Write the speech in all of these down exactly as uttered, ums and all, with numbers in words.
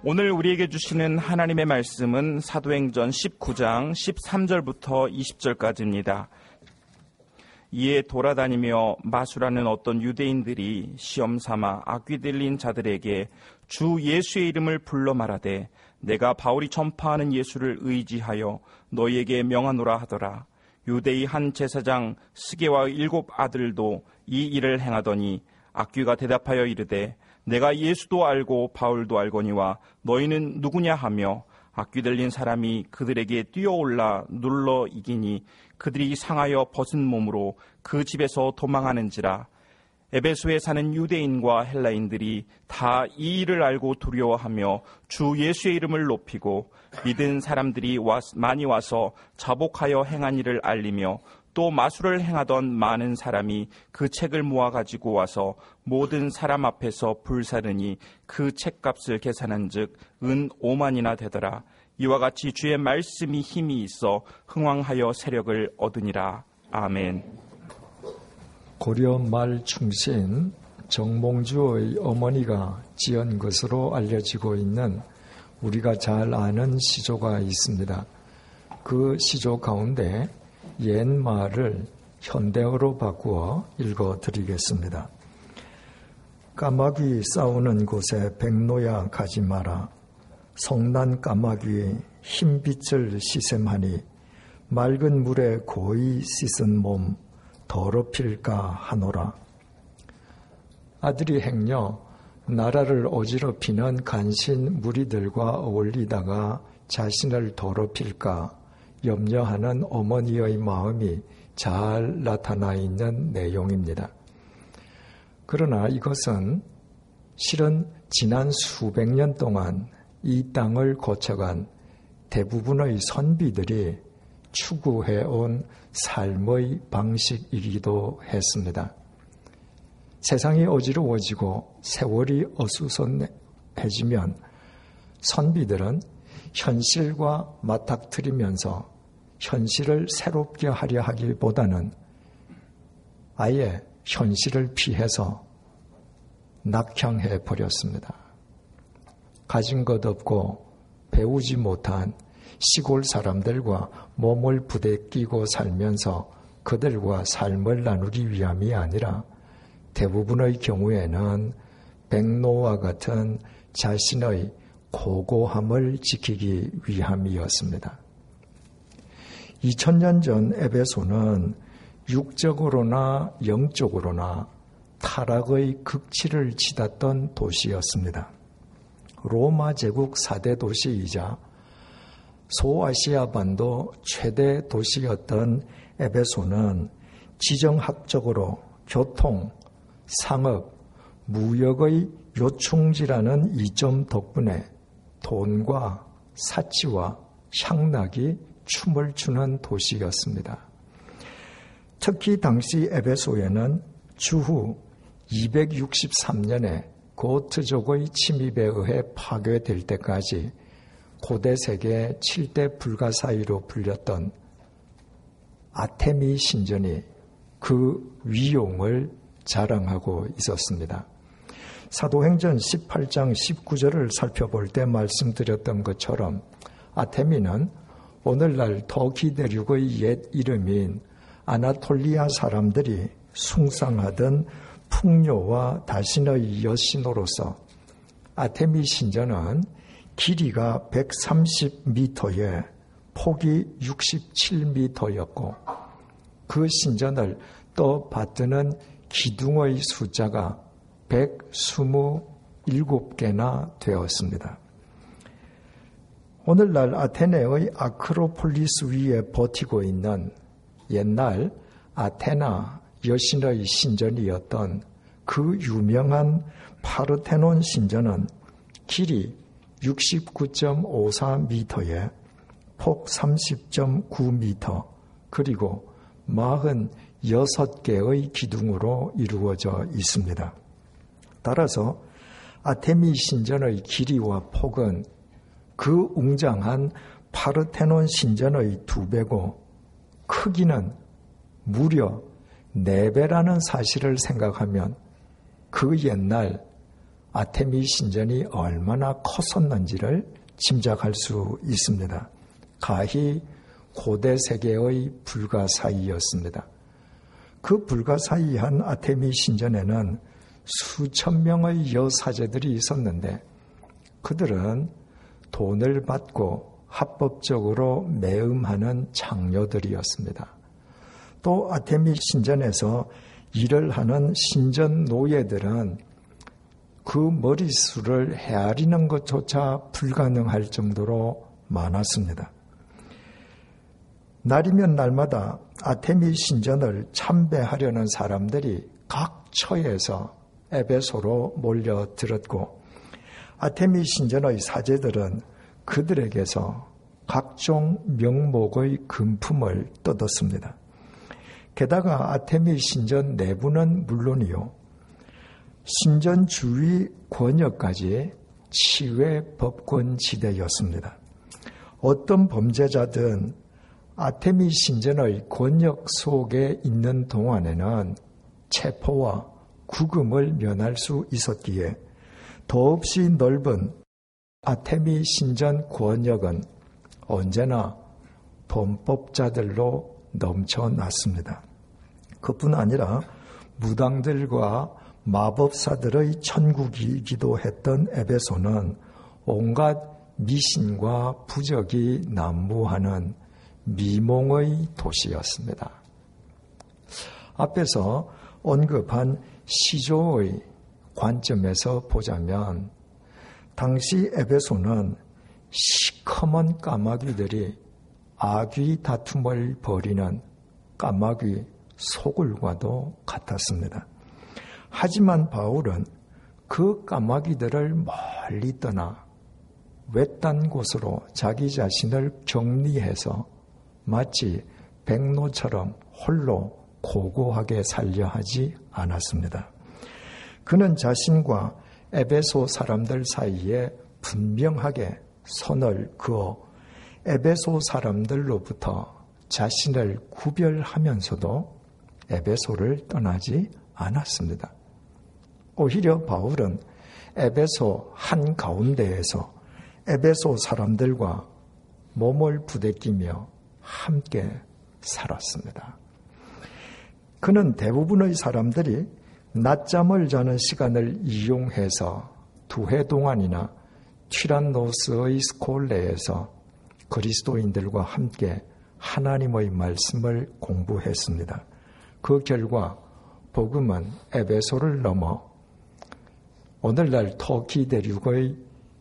오늘 우리에게 주시는 하나님의 말씀은 사도행전 십구 장 십삼 절부터 이십 절까지입니다. 이에 돌아다니며 마수라는 어떤 유대인들이 시험삼아 아귀들린 자들에게 주 예수의 이름을 불러 말하되 내가 바울이 전파하는 예수를 의지하여 너희에게 명하노라 하더라. 유대의 한 제사장 스게와의 일곱 아들도 이 일을 행하더니 악귀가 대답하여 이르되 내가 예수도 알고 바울도 알거니와 너희는 누구냐 하며 악귀 들린 사람이 그들에게 뛰어올라 눌러 이기니 그들이 상하여 벗은 몸으로 그 집에서 도망하는지라. 에베소에 사는 유대인과 헬라인들이 다 이 일을 알고 두려워하며 주 예수의 이름을 높이고 믿은 사람들이 와, 많이 와서 자복하여 행한 일을 알리며 또 마술을 행하던 많은 사람이 그 책을 모아가지고 와서 모든 사람 앞에서 불사르니 그 책값을 계산한 즉 은 오만이나 되더라. 이와 같이 주의 말씀이 힘이 있어 흥왕하여 세력을 얻으니라. 아멘. 고려 말 충신 정몽주의 어머니가 지은 것으로 알려지고 있는 우리가 잘 아는 시조가 있습니다. 그 시조 가운데 옛말을 현대어로 바꾸어 읽어드리겠습니다. 까마귀 싸우는 곳에 백로야 가지 마라. 성난 까마귀 흰빛을 시샘하니 맑은 물에 고이 씻은 몸 더럽힐까 하노라. 아들이 행여 나라를 어지럽히는 간신 무리들과 어울리다가 자신을 더럽힐까 염려하는 어머니의 마음이 잘 나타나 있는 내용입니다. 그러나 이것은 실은 지난 수백 년 동안 이 땅을 거쳐간 대부분의 선비들이 추구해온 삶의 방식이기도 했습니다. 세상이 어지러워지고 세월이 어수선해지면 선비들은 현실과 맞닥뜨리면서 현실을 새롭게 하려 하기보다는 아예 현실을 피해서 낙향해 버렸습니다. 가진 것 없고 배우지 못한 시골 사람들과 몸을 부대끼고 살면서 그들과 삶을 나누기 위함이 아니라 대부분의 경우에는 백로와 같은 자신의 고고함을 지키기 위함이었습니다. 이천 년 전 에베소는 육적으로나 영적으로나 타락의 극치를 치닫던 도시였습니다. 로마 제국 사 대 도시이자 소아시아 반도 최대 도시였던 에베소는 지정학적으로 교통, 상업, 무역의 요충지라는 이점 덕분에 돈과 사치와 향락이 춤을 추는 도시였습니다. 특히 당시 에베소에는 주후 이백육십삼 년에 고트족의 침입에 의해 파괴될 때까지 고대 세계 칠 대 불가사의로 불렸던 아테미 신전이 그 위용을 자랑하고 있었습니다. 사도행전 십팔 장 십구 절을 살펴볼 때 말씀드렸던 것처럼 아테미는 오늘날 터키 대륙의 옛 이름인 아나톨리아 사람들이 숭상하던 풍요와 다신의 여신으로서 아테미 신전은 길이가 백삼십 미터에 폭이 육십칠 미터였고 그 신전을 또 받드는 기둥의 숫자가 백이십칠 개나 되었습니다. 오늘날 아테네의 아크로폴리스 위에 버티고 있는 옛날 아테나 여신의 신전이었던 그 유명한 파르테논 신전은 길이 육십구 점 오사 미터에 폭 삼십 점 구 미터 그리고 사십육 개의 기둥으로 이루어져 있습니다. 따라서 아테미 신전의 길이와 폭은 그 웅장한 파르테논 신전의 두 배고 크기는 무려 네 배라는 사실을 생각하면 그 옛날 아테미 신전이 얼마나 컸었는지를 짐작할 수 있습니다. 가히 고대 세계의 불가사의였습니다. 그 불가사의한 아테미 신전에는 수천 명의 여사제들이 있었는데 그들은 돈을 받고 합법적으로 매음하는 장녀들이었습니다. 또 아테미 신전에서 일을 하는 신전 노예들은 그 머리수를 헤아리는 것조차 불가능할 정도로 많았습니다. 날이면 날마다 아테미 신전을 참배하려는 사람들이 각 처에서 에베소로 몰려들었고 아테미 신전의 사제들은 그들에게서 각종 명목의 금품을 뜯었습니다. 게다가 아테미 신전 내부는 물론이요, 신전 주위 권역까지 치외 법권 지대였습니다. 어떤 범죄자든 아테미 신전의 권역 속에 있는 동안에는 체포와 구금을 면할 수 있었기에 더없이 넓은 아테미 신전 권역은 언제나 범법자들로 넘쳐났습니다. 그뿐 아니라 무당들과 마법사들의 천국이기도 했던 에베소는 온갖 미신과 부적이 난무하는 미몽의 도시였습니다. 앞에서 언급한 시조의 관점에서 보자면 당시 에베소는 시커먼 까마귀들이 아귀 다툼을 벌이는 까마귀 소굴과도 같았습니다. 하지만 바울은 그 까마귀들을 멀리 떠나 외딴 곳으로 자기 자신을 격리해서 마치 백로처럼 홀로 고고하게 살려 하지 않았습니다. 그는 자신과 에베소 사람들 사이에 분명하게 선을 그어 에베소 사람들로부터 자신을 구별하면서도 에베소를 떠나지 않았습니다. 오히려 바울은 에베소 한가운데에서 에베소 사람들과 몸을 부대끼며 함께 살았습니다. 그는 대부분의 사람들이 낮잠을 자는 시간을 이용해서 두 해 동안이나 티란노스의 스콜레에서 그리스도인들과 함께 하나님의 말씀을 공부했습니다. 그 결과 복음은 에베소를 넘어 오늘날 터키 대륙의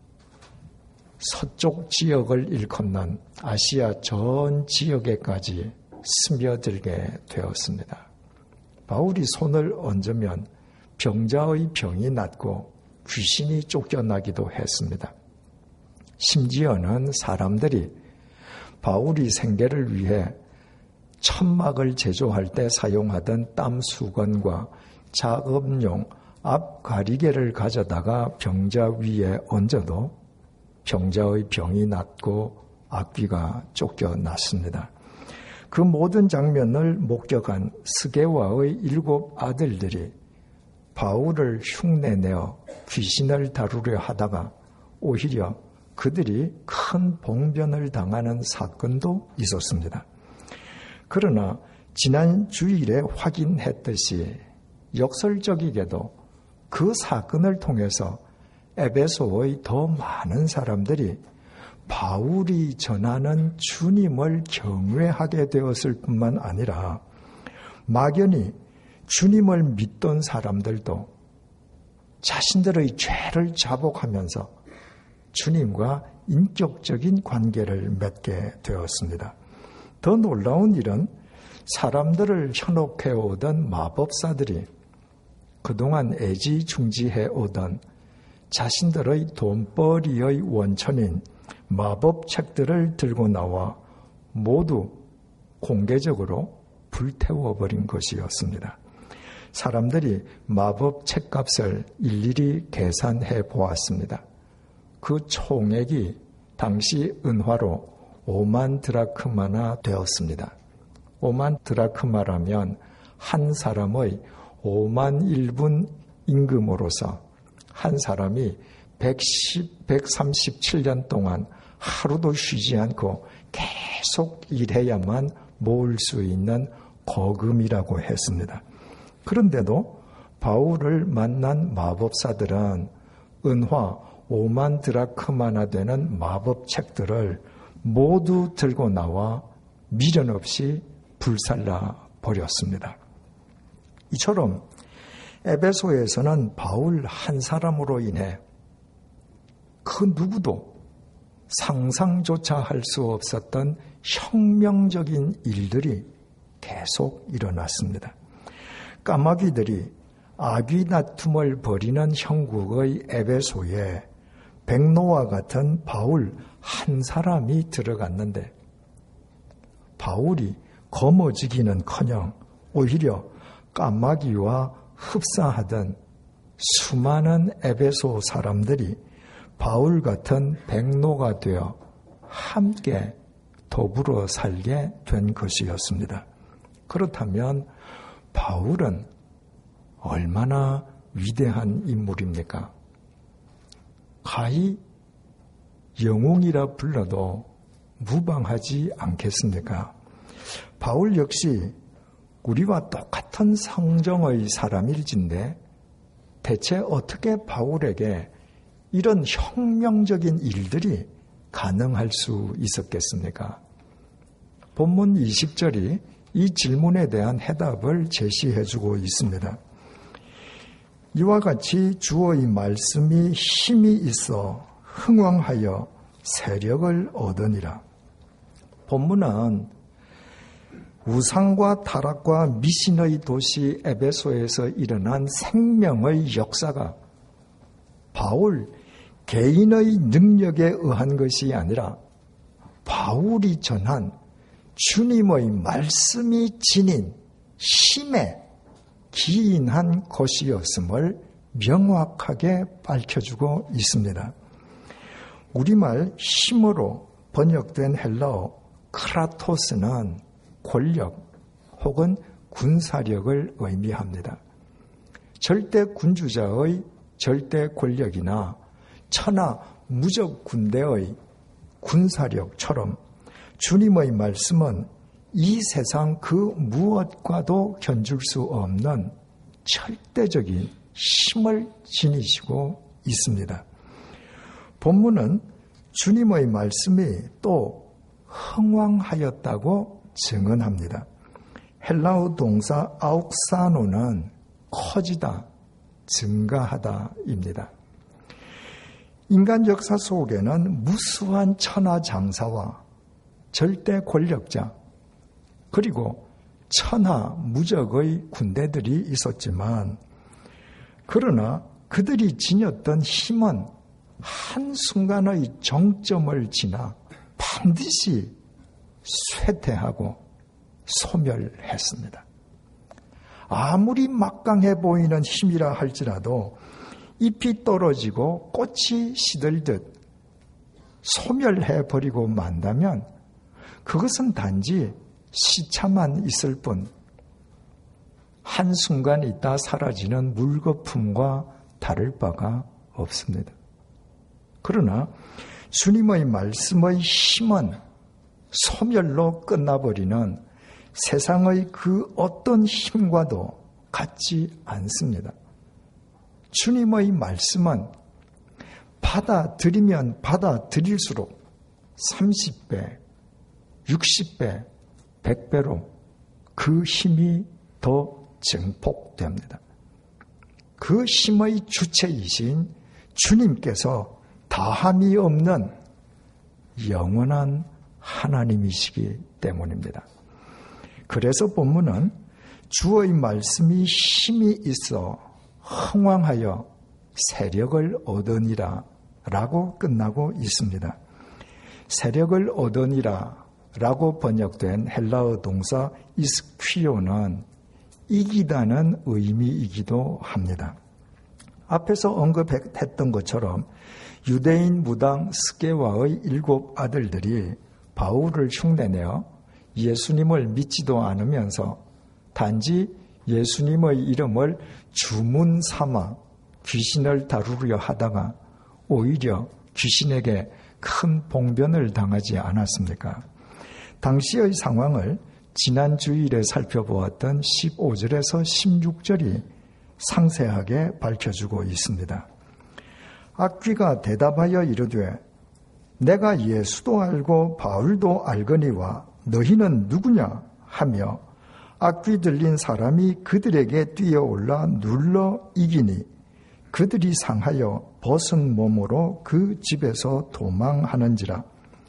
서쪽 지역을 일컫는 아시아 전 지역에까지 스며들게 되었습니다. 바울이 손을 얹으면 병자의 병이 낫고 귀신이 쫓겨나기도 했습니다. 심지어는 사람들이 바울이 생계를 위해 천막을 제조할 때 사용하던 땀 수건과 작업용 앞 가리개를 가져다가 병자 위에 얹어도 병자의 병이 낫고 악귀가 쫓겨났습니다. 그 모든 장면을 목격한 스게와의 일곱 아들들이 바울을 흉내내어 귀신을 다루려 하다가 오히려 그들이 큰 봉변을 당하는 사건도 있었습니다. 그러나 지난 주일에 확인했듯이 역설적이게도 그 사건을 통해서 에베소의 더 많은 사람들이 바울이 전하는 주님을 경외하게 되었을 뿐만 아니라 막연히 주님을 믿던 사람들도 자신들의 죄를 자복하면서 주님과 인격적인 관계를 맺게 되었습니다. 더 놀라운 일은 사람들을 현혹해오던 마법사들이 그동안 애지중지해오던 자신들의 돈벌이의 원천인 마법책들을 들고 나와 모두 공개적으로 불태워버린 것이었습니다. 사람들이 마법 책값을 일일이 계산해 보았습니다. 그 총액이 당시 은화로 오만 드라크마나 되었습니다. 오만 드라크마라면 한 사람의 오만 일 분 임금으로서 한 사람이 백십, 백삼십칠 년 동안 하루도 쉬지 않고 계속 일해야만 모을 수 있는 거금이라고 했습니다. 그런데도 바울을 만난 마법사들은 은화 오만 드라크마나 되는 마법책들을 모두 들고 나와 미련 없이 불살라 버렸습니다. 이처럼 에베소에서는 바울 한 사람으로 인해 그 누구도 상상조차 할 수 없었던 혁명적인 일들이 계속 일어났습니다. 까마귀들이 아귀 다툼을 벌이는 형국의 에베소에 백노와 같은 바울 한 사람이 들어갔는데 바울이 거머쥐기는커녕 오히려 까마귀와 흡사하던 수많은 에베소 사람들이 바울 같은 백노가 되어 함께 더불어 살게 된 것이었습니다. 그렇다면 바울은 얼마나 위대한 인물입니까? 가히 영웅이라 불러도 무방하지 않겠습니까? 바울 역시 우리와 똑같은 성정의 사람일진데 대체 어떻게 바울에게 이런 혁명적인 일들이 가능할 수 있었겠습니까? 본문 이십 절이 이 질문에 대한 해답을 제시해주고 있습니다. 이와 같이 주의 말씀이 힘이 있어 흥왕하여 세력을 얻으니라. 본문은 우상과 타락과 미신의 도시 에베소에서 일어난 생명의 역사가 바울 개인의 능력에 의한 것이 아니라 바울이 전한 주님의 말씀이 지닌 힘에 기인한 것이었음을 명확하게 밝혀주고 있습니다. 우리말 힘으로 번역된 헬라어 크라토스는 권력 혹은 군사력을 의미합니다. 절대 군주자의 절대 권력이나 천하 무적 군대의 군사력처럼 주님의 말씀은 이 세상 그 무엇과도 견줄 수 없는 절대적인 힘을 지니시고 있습니다. 본문은 주님의 말씀이 또 흥왕하였다고 증언합니다. 헬라어 동사 아욱사노는 커지다, 증가하다입니다. 인간 역사 속에는 무수한 천하장사와 절대 권력자 그리고 천하 무적의 군대들이 있었지만 그러나 그들이 지녔던 힘은 한순간의 정점을 지나 반드시 쇠퇴하고 소멸했습니다. 아무리 막강해 보이는 힘이라 할지라도 잎이 떨어지고 꽃이 시들듯 소멸해버리고 만다면 그것은 단지 시차만 있을 뿐 한순간 있다 사라지는 물거품과 다를 바가 없습니다. 그러나 주님의 말씀의 힘은 소멸로 끝나버리는 세상의 그 어떤 힘과도 같지 않습니다. 주님의 말씀은 받아들이면 받아들일수록 삼십 배, 육십 배, 백 배로 그 힘이 더 증폭됩니다. 그 힘의 주체이신 주님께서 다함이 없는 영원한 하나님이시기 때문입니다. 그래서 본문은 주의 말씀이 힘이 있어 흥왕하여 세력을 얻으니라 라고 끝나고 있습니다. 세력을 얻으니라 라고 번역된 헬라어 동사 이스퀴오는 이기다는 의미이기도 합니다. 앞에서 언급했던 것처럼 유대인 무당 스게와의 일곱 아들들이 바울을 흉내내어 예수님을 믿지도 않으면서 단지 예수님의 이름을 주문 삼아 귀신을 다루려 하다가 오히려 귀신에게 큰 봉변을 당하지 않았습니까? 당시의 상황을 지난 주일에 살펴보았던 십오 절에서 십육 절이 상세하게 밝혀주고 있습니다. 악귀가 대답하여 이르되 내가 예수도 알고 바울도 알거니와 너희는 누구냐 하며 악귀 들린 사람이 그들에게 뛰어올라 눌러 이기니 그들이 상하여 벗은 몸으로 그 집에서 도망하는지라.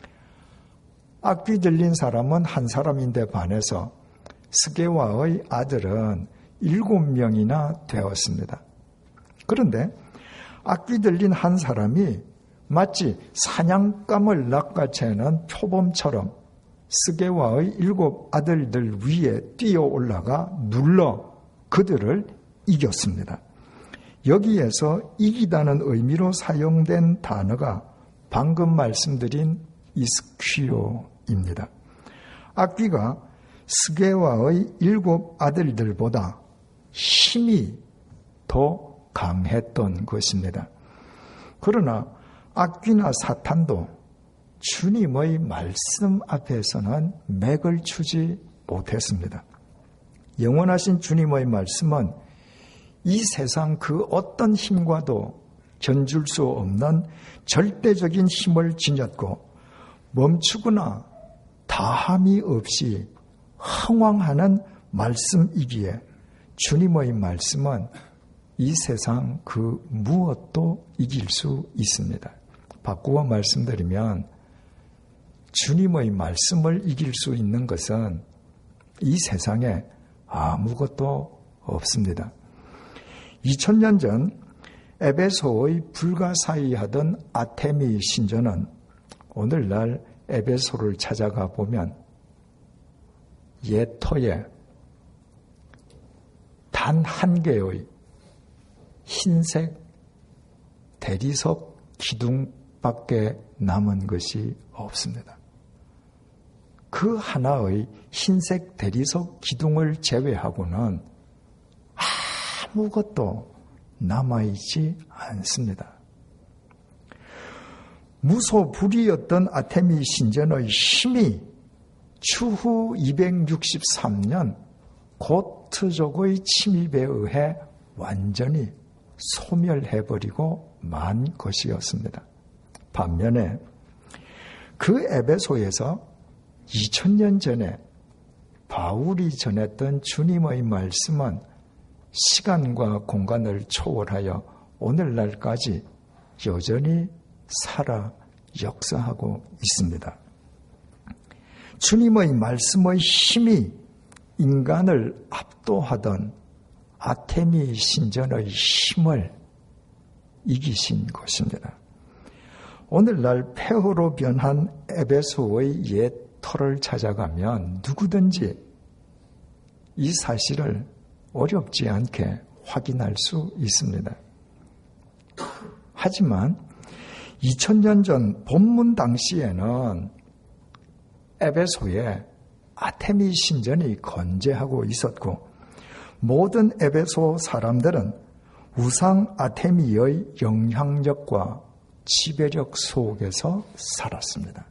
악귀 들린 사람은 한 사람인데 반해서 스게와의 아들은 일곱 명이나 되었습니다. 그런데 악귀 들린 한 사람이 마치 사냥감을 낚아채는 표범처럼 스게와의 일곱 아들들 위에 뛰어 올라가 눌러 그들을 이겼습니다. 여기에서 이기다는 의미로 사용된 단어가 방금 말씀드린 이스퀴오입니다. 악귀가 스게와의 일곱 아들들보다 힘이 더 강했던 것입니다. 그러나 악귀나 사탄도 주님의 말씀 앞에서는 맥을 추지 못했습니다. 영원하신 주님의 말씀은 이 세상 그 어떤 힘과도 견줄 수 없는 절대적인 힘을 지녔고 멈추거나 다함이 없이 흥왕하는 말씀이기에 주님의 말씀은 이 세상 그 무엇도 이길 수 있습니다. 바꾸어 말씀드리면 주님의 말씀을 이길 수 있는 것은 이 세상에 아무것도 없습니다. 이천 년 전 에베소의 불가사의하던 아테미 신전은 오늘날 에베소를 찾아가 보면 옛 터에 단 한 개의 흰색 대리석 기둥밖에 남은 것이 없습니다. 그 하나의 흰색 대리석 기둥을 제외하고는 아무것도 남아있지 않습니다. 무소불위였던 아테미 신전의 힘이 추후 이백육십삼 년 고트족의 침입에 의해 완전히 소멸해버리고 만 것이었습니다. 반면에 그 에베소에서 이천 년 전에 바울이 전했던 주님의 말씀은 시간과 공간을 초월하여 오늘날까지 여전히 살아 역사하고 있습니다. 주님의 말씀의 힘이 인간을 압도하던 아테미 신전의 힘을 이기신 것입니다. 오늘날 폐허로 변한 에베소의 옛 터를 찾아가면 누구든지 이 사실을 어렵지 않게 확인할 수 있습니다. 하지만 이천 년 전 본문 당시에는 에베소에 아테미 신전이 건재하고 있었고 모든 에베소 사람들은 우상 아테미의 영향력과 지배력 속에서 살았습니다.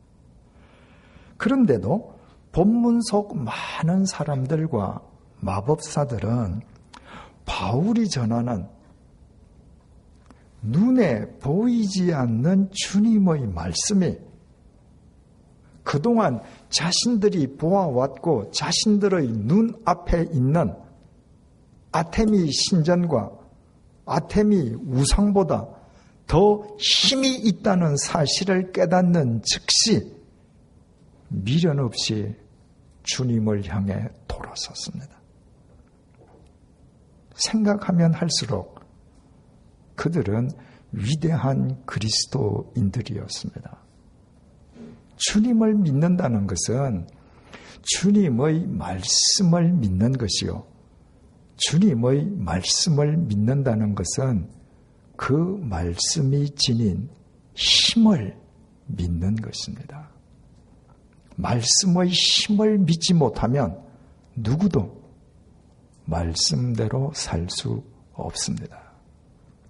그런데도 본문 속 많은 사람들과 마법사들은 바울이 전하는 눈에 보이지 않는 주님의 말씀이 그동안 자신들이 보아왔고 자신들의 눈앞에 있는 아테미 신전과 아테미 우상보다 더 힘이 있다는 사실을 깨닫는 즉시 미련 없이 주님을 향해 돌아섰습니다. 생각하면 할수록 그들은 위대한 그리스도인들이었습니다. 주님을 믿는다는 것은 주님의 말씀을 믿는 것이요. 주님의 말씀을 믿는다는 것은 그 말씀이 지닌 힘을 믿는 것입니다. 말씀의 힘을 믿지 못하면 누구도 말씀대로 살 수 없습니다.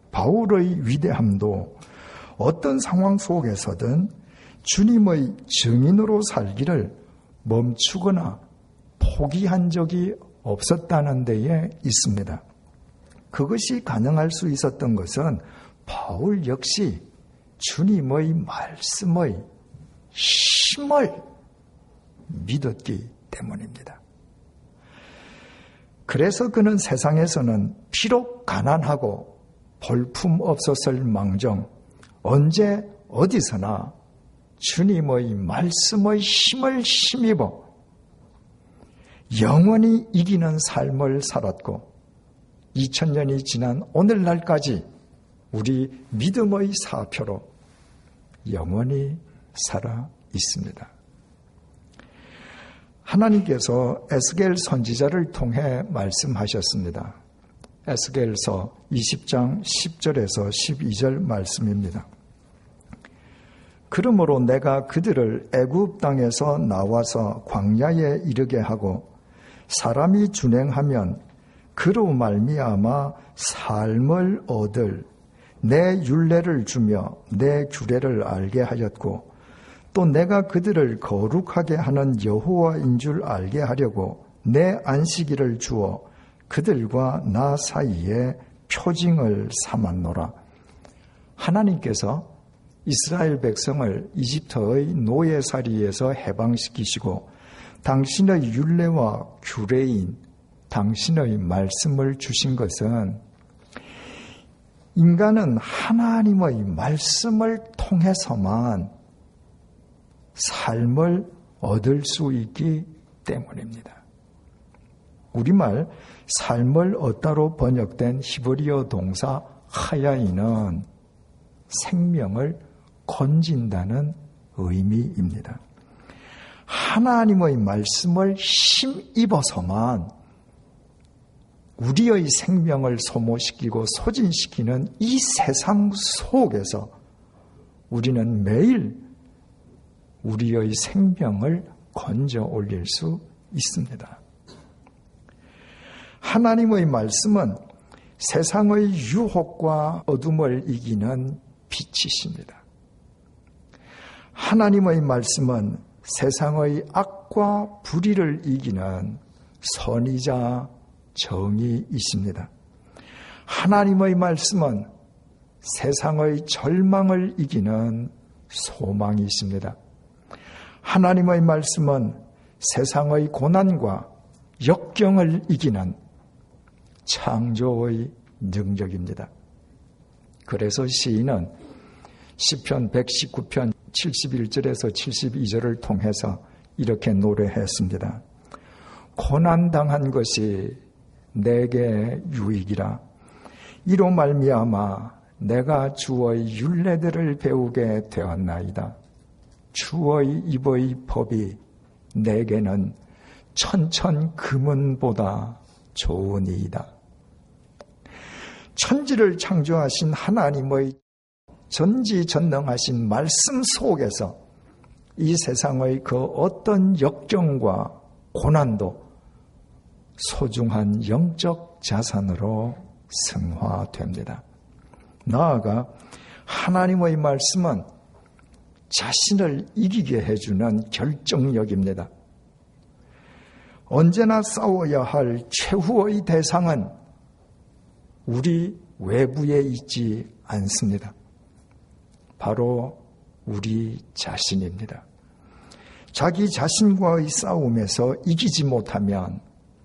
바울의 위대함도 어떤 상황 속에서든 주님의 증인으로 살기를 멈추거나 포기한 적이 없었다는 데에 있습니다. 그것이 가능할 수 있었던 것은 바울 역시 주님의 말씀의 힘을 믿었기 때문입니다. 그래서 그는 세상에서는 비록 가난하고 볼품 없었을 망정 언제 어디서나 주님의 말씀의 힘을 힘입어 영원히 이기는 삶을 살았고 이천 년이 지난 오늘날까지 우리 믿음의 사표로 영원히 살아 있습니다. 하나님께서 에스겔 선지자를 통해 말씀하셨습니다. 에스겔서 이십 장 십 절에서 십이 절 말씀입니다. 그러므로 내가 그들을 애굽 땅에서 나와서 광야에 이르게 하고 사람이 준행하면 그로 말미암아 삶을 얻을 내 율례를 주며 내 규례를 알게 하였고 또 내가 그들을 거룩하게 하는 여호와인 줄 알게 하려고 내 안식일을 주어 그들과 나 사이에 표징을 삼았노라. 하나님께서 이스라엘 백성을 이집트의 노예살이에서 해방시키시고 당신의 율례와 규례인 당신의 말씀을 주신 것은 인간은 하나님의 말씀을 통해서만 삶을 얻을 수 있기 때문입니다. 우리말 삶을 얻다로 번역된 히브리어 동사 하야이는 생명을 건진다는 의미입니다. 하나님의 말씀을 힘입어서만 우리의 생명을 소모시키고 소진시키는 이 세상 속에서 우리는 매일 우리의 생명을 건져 올릴 수 있습니다. 하나님의 말씀은 세상의 유혹과 어둠을 이기는 빛이십니다. 하나님의 말씀은 세상의 악과 불의를 이기는 선이자 정의이십니다. 하나님의 말씀은 세상의 절망을 이기는 소망이십니다. 하나님의 말씀은 세상의 고난과 역경을 이기는 창조의 능력입니다. 그래서 시인은 시편 백십구 편 칠십일 절에서 칠십이 절을 통해서 이렇게 노래했습니다. 고난당한 것이 내게 유익이라. 이로 말미암아 내가 주의 율례들을 배우게 되었나이다. 주의 입의 법이 내게는 천천 금은보다 좋으니이다. 천지를 창조하신 하나님의 전지전능하신 말씀 속에서 이 세상의 그 어떤 역경과 고난도 소중한 영적 자산으로 승화됩니다. 나아가 하나님의 말씀은 자신을 이기게 해주는 결정력입니다. 언제나 싸워야 할 최후의 대상은 우리 외부에 있지 않습니다. 바로 우리 자신입니다. 자기 자신과의 싸움에서 이기지 못하면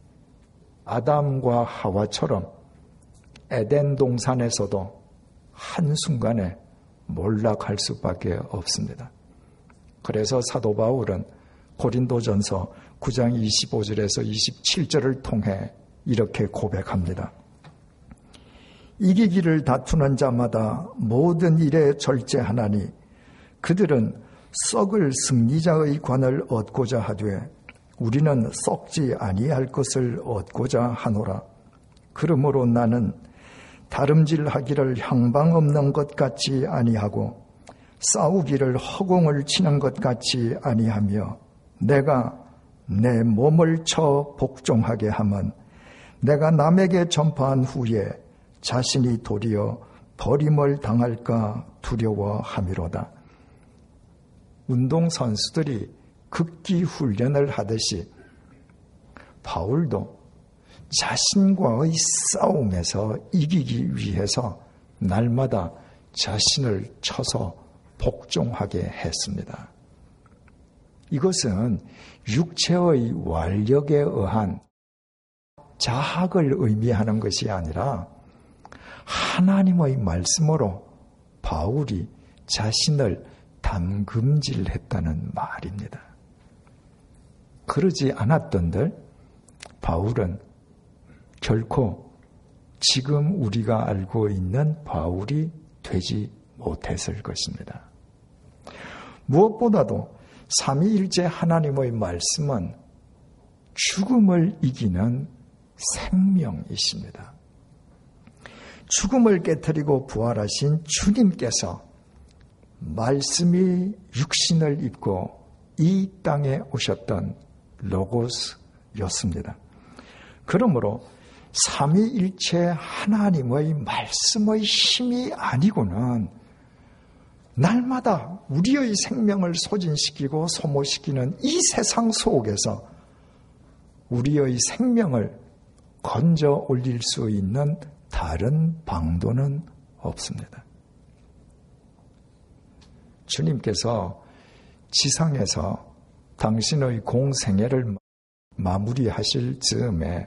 아담과 하와처럼 에덴 동산에서도 한순간에 몰락할 수밖에 없습니다. 그래서 사도 바울은 고린도전서 구 장 이십오 절에서 이십칠 절을 통해 이렇게 고백합니다. 이기기를 다투는 자마다 모든 일에 절제하나니 그들은 썩을 승리자의 관을 얻고자 하되 우리는 썩지 아니할 것을 얻고자 하노라. 그러므로 나는 다름질하기를 향방 없는 것 같이 아니하고 싸우기를 허공을 치는 것 같이 아니하며 내가 내 몸을 쳐 복종하게 하면 내가 남에게 전파한 후에 자신이 도리어 버림을 당할까 두려워함이로다. 운동선수들이 극기 훈련을 하듯이 바울도 자신과의 싸움에서 이기기 위해서 날마다 자신을 쳐서 복종하게 했습니다. 이것은 육체의 완력에 의한 자학을 의미하는 것이 아니라 하나님의 말씀으로 바울이 자신을 담금질했다는 말입니다. 그러지 않았던들 바울은 결코 지금 우리가 알고 있는 바울이 되지 못했을 것입니다. 무엇보다도 삼위일체 하나님의 말씀은 죽음을 이기는 생명이십니다. 죽음을 깨뜨리고 부활하신 주님께서 말씀이 육신을 입고 이 땅에 오셨던 로고스였습니다. 그러므로 삼위일체 하나님의 말씀의 힘이 아니고는 날마다 우리의 생명을 소진시키고 소모시키는 이 세상 속에서 우리의 생명을 건져 올릴 수 있는 다른 방도는 없습니다. 주님께서 지상에서 당신의 공생애를 마무리하실 즈음에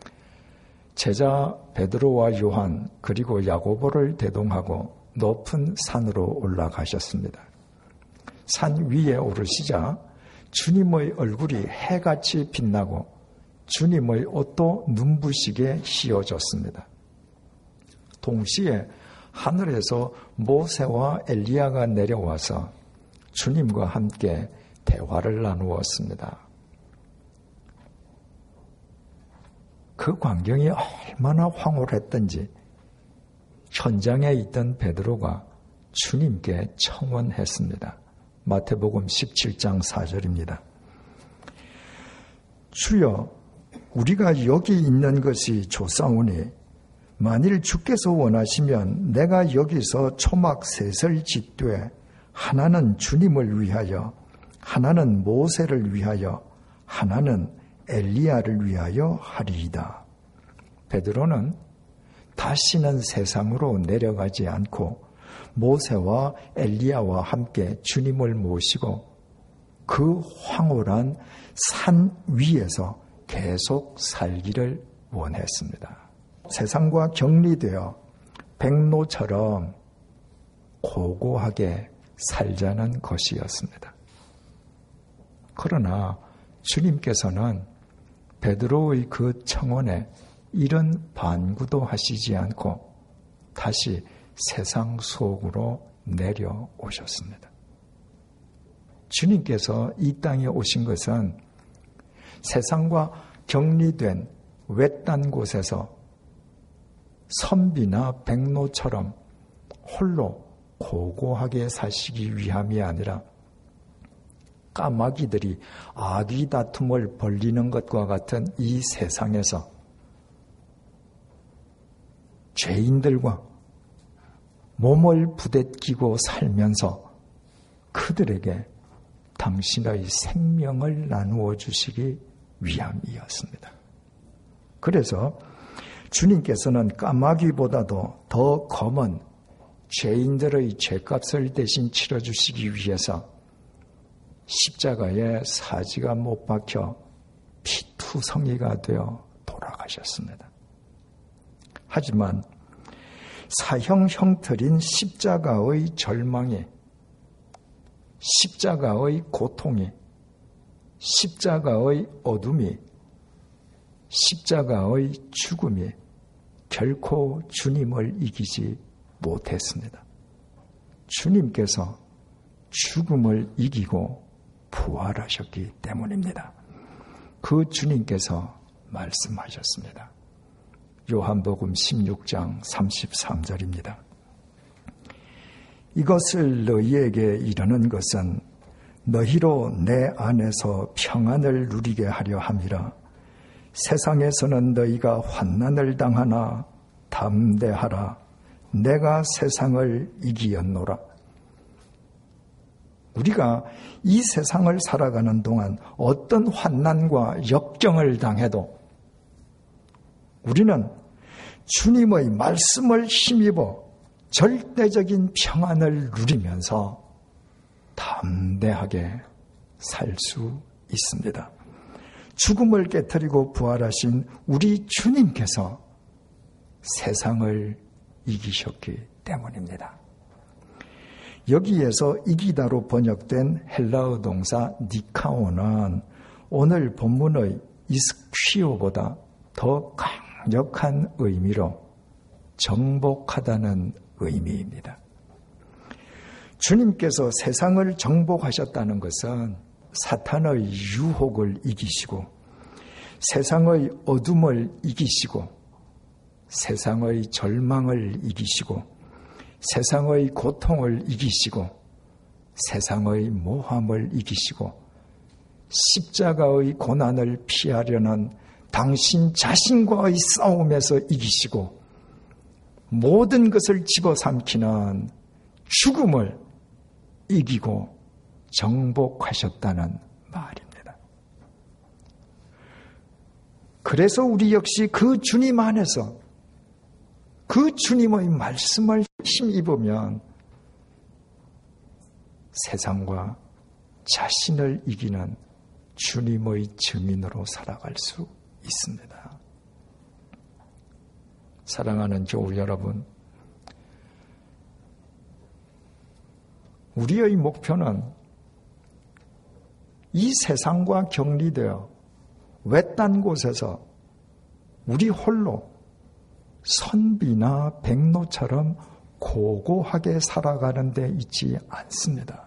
제자 베드로와 요한 그리고 야고보를 대동하고 높은 산으로 올라가셨습니다. 산 위에 오르시자 주님의 얼굴이 해같이 빛나고 주님의 옷도 눈부시게 휘어졌습니다. 동시에 하늘에서 모세와 엘리야가 내려와서 주님과 함께 대화를 나누었습니다. 그 광경이 얼마나 황홀했던지 현장에 있던 베드로가 주님께 청원했습니다. 마태복음 십칠 장 사 절입니다. 주여, 우리가 여기 있는 것이 좋사오니 만일 주께서 원하시면 내가 여기서 초막 셋을 짓되 하나는 주님을 위하여, 하나는 모세를 위하여, 하나는 엘리야를 위하여 하리이다. 베드로는 다시는 세상으로 내려가지 않고 모세와 엘리야와 함께 주님을 모시고 그 황홀한 산 위에서 계속 살기를 원했습니다. 세상과 격리되어 백로처럼 고고하게 살자는 것이었습니다. 그러나 주님께서는 베드로의 그 청원에 이런 반구도 하시지 않고 다시 세상 속으로 내려오셨습니다. 주님께서 이 땅에 오신 것은 세상과 격리된 외딴 곳에서 선비나 백로처럼 홀로 고고하게 사시기 위함이 아니라 까마귀들이 아귀 다툼을 벌리는 것과 같은 이 세상에서 죄인들과 몸을 부대끼고 살면서 그들에게 당신의 생명을 나누어 주시기 위함이었습니다. 그래서 주님께서는 까마귀보다도 더 검은 죄인들의 죄값을 대신 치러주시기 위해서 십자가에 사지가 못 박혀 피투성이가 되어 돌아가셨습니다. 하지만 사형 형틀인 십자가의 절망이, 십자가의 고통이, 십자가의 어둠이, 십자가의 죽음이 결코 주님을 이기지 못했습니다. 주님께서 죽음을 이기고 부활하셨기 때문입니다. 그 주님께서 말씀하셨습니다. 요한복음 십육 장 삼십삼 절입니다. 이것을 너희에게 이르는 것은 너희로 내 안에서 평안을 누리게 하려 함이라. 세상에서는 너희가 환난을 당하나 담대하라. 내가 세상을 이기었노라. 우리가 이 세상을 살아가는 동안 어떤 환난과 역경을 당해도 우리는 주님의 말씀을 힘입어 절대적인 평안을 누리면서 담대하게 살 수 있습니다. 죽음을 깨뜨리고 부활하신 우리 주님께서 세상을 이기셨기 때문입니다. 여기에서 이기다로 번역된 헬라어 동사 니카오는 오늘 본문의 이스퀴오보다 더 강력한 의미로 정복하다는 의미입니다. 주님께서 세상을 정복하셨다는 것은 사탄의 유혹을 이기시고 세상의 어둠을 이기시고 세상의 절망을 이기시고 세상의 고통을 이기시고 세상의 모함을 이기시고 십자가의 고난을 피하려는 당신 자신과의 싸움에서 이기시고 모든 것을 집어삼키는 죽음을 이기고 정복하셨다는 말입니다. 그래서 우리 역시 그 주님 안에서 그 주님의 말씀을 힘입으면 세상과 자신을 이기는 주님의 증인으로 살아갈 수 있습니다. 사랑하는 교우 여러분, 우리의 목표는 이 세상과 격리되어 외딴 곳에서 우리 홀로 선비나 백로처럼 고고하게 살아가는 데 있지 않습니다.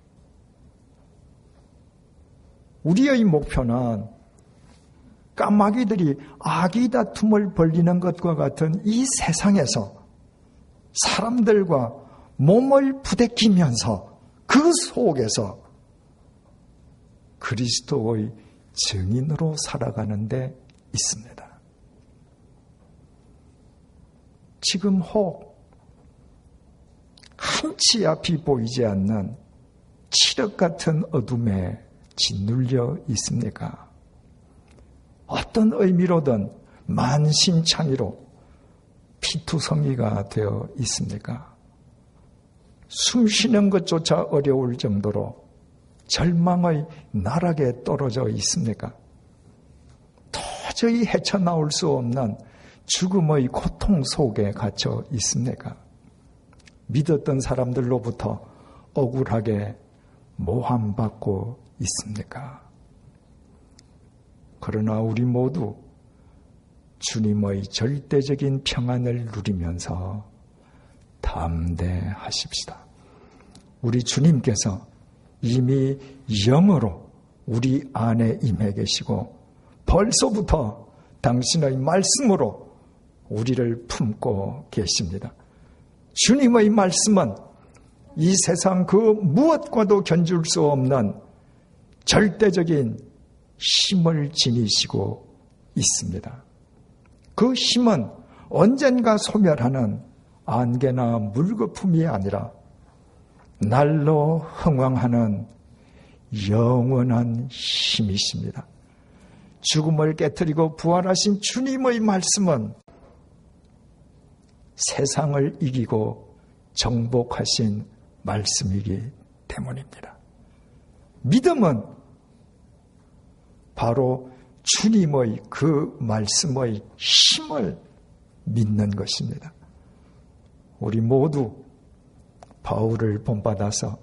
우리의 목표는 까마귀들이 아기 다툼을 벌이는 것과 같은 이 세상에서 사람들과 몸을 부대끼면서 그 속에서 그리스도의 증인으로 살아가는 데 있습니다. 지금 혹 한치 앞이 보이지 않는 칠흑 같은 어둠에 짓눌려 있습니까? 어떤 의미로든 만신창이로 피투성이가 되어 있습니까? 숨 쉬는 것조차 어려울 정도로 절망의 나락에 떨어져 있습니까? 도저히 헤쳐나올 수 없는 죽음의 고통 속에 갇혀 있습니까? 믿었던 사람들로부터 억울하게 모함받고 있습니까? 그러나 우리 모두 주님의 절대적인 평안을 누리면서 담대하십시다. 우리 주님께서 이미 영으로 우리 안에 임해 계시고 벌써부터 당신의 말씀으로 우리를 품고 계십니다. 주님의 말씀은 이 세상 그 무엇과도 견줄 수 없는 절대적인 힘을 지니시고 있습니다. 그 힘은 언젠가 소멸하는 안개나 물거품이 아니라 날로 흥왕하는 영원한 힘이십니다. 죽음을 깨뜨리고 부활하신 주님의 말씀은 세상을 이기고 정복하신 말씀이기 때문입니다. 믿음은 바로 주님의 그 말씀의 힘을 믿는 것입니다. 우리 모두 바울을 본받아서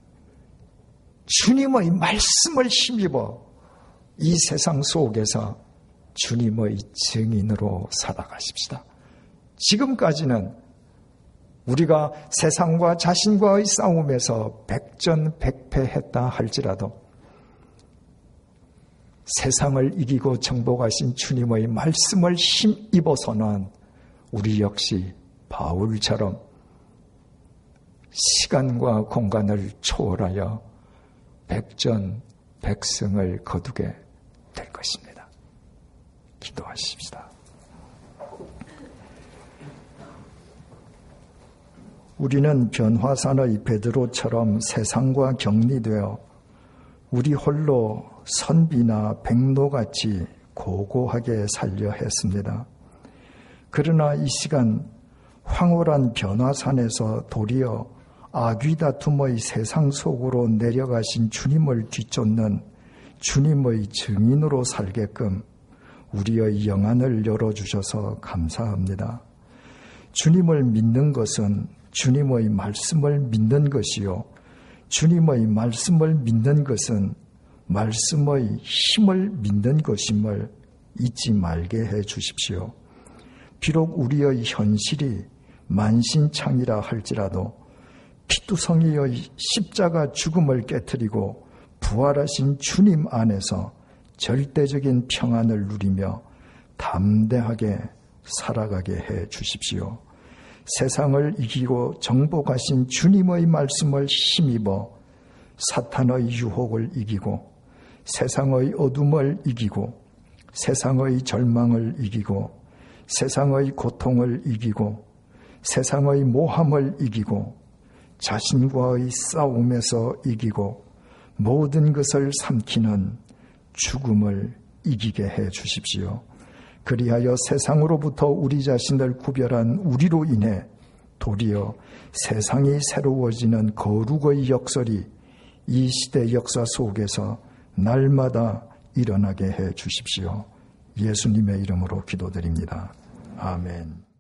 주님의 말씀을 힘입어 이 세상 속에서 주님의 증인으로 살아가십시다. 지금까지는 우리가 세상과 자신과의 싸움에서 백전백패했다 할지라도 세상을 이기고 정복하신 주님의 말씀을 힘입어서는 우리 역시 바울처럼 시간과 공간을 초월하여 백전백승을 거두게 될 것입니다. 기도하십시다. 우리는 변화산의 베드로처럼 세상과 격리되어 우리 홀로 선비나 백로같이 고고하게 살려 했습니다. 그러나 이 시간 황홀한 변화산에서 도리어 아귀다툼의 세상 속으로 내려가신 주님을 뒤쫓는 주님의 증인으로 살게끔 우리의 영안을 열어주셔서 감사합니다. 주님을 믿는 것은 주님의 말씀을 믿는 것이요, 주님의 말씀을 믿는 것은 말씀의 힘을 믿는 것임을 잊지 말게 해 주십시오. 비록 우리의 현실이 만신창이라 할지라도 피투성이의 십자가 죽음을 깨트리고 부활하신 주님 안에서 절대적인 평안을 누리며 담대하게 살아가게 해 주십시오. 세상을 이기고 정복하신 주님의 말씀을 힘입어 사탄의 유혹을 이기고 세상의 어둠을 이기고 세상의 절망을 이기고 세상의 고통을 이기고 세상의 모함을 이기고 자신과의 싸움에서 이기고 모든 것을 삼키는 죽음을 이기게 해 주십시오. 그리하여 세상으로부터 우리 자신을 구별한 우리로 인해 도리어 세상이 새로워지는 거룩의 역설이 이 시대 역사 속에서 날마다 일어나게 해 주십시오. 예수님의 이름으로 기도드립니다. 아멘.